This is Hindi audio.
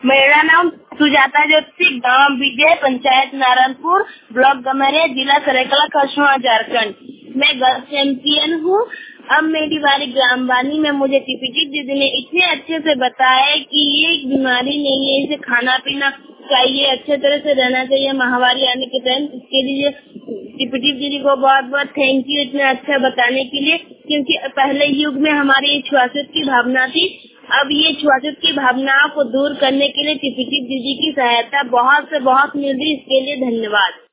मेरा नाम सुजाता ज्योति, गांव विजय, पंचायत नारायणपुर, ब्लॉक गमरे, जिला सरायकला, खरसुआ, झारखंड। मैं गर्ल चैंपियन हूँ। अब मेरी बारी ग्राम वाणी में। मुझे टीपीटी दीदी ने इतने अच्छे से बताया कि ये एक बीमारी नहीं है, इसे खाना पीना चाहिए, अच्छे तरह से रहना चाहिए महामारी आने के टाइम। इसके लिए टीपीटी दीदी को बहुत बहुत थैंक यू इतना अच्छा बताने के लिए, क्योंकि पहले युग में हमारी छुआछूत की भावना थी। अब ये छुआछूत की भावनाओं को दूर करने के लिए टीपीटी दीदी की सहायता बहुत से बहुत मिल रही। इसके लिए धन्यवाद।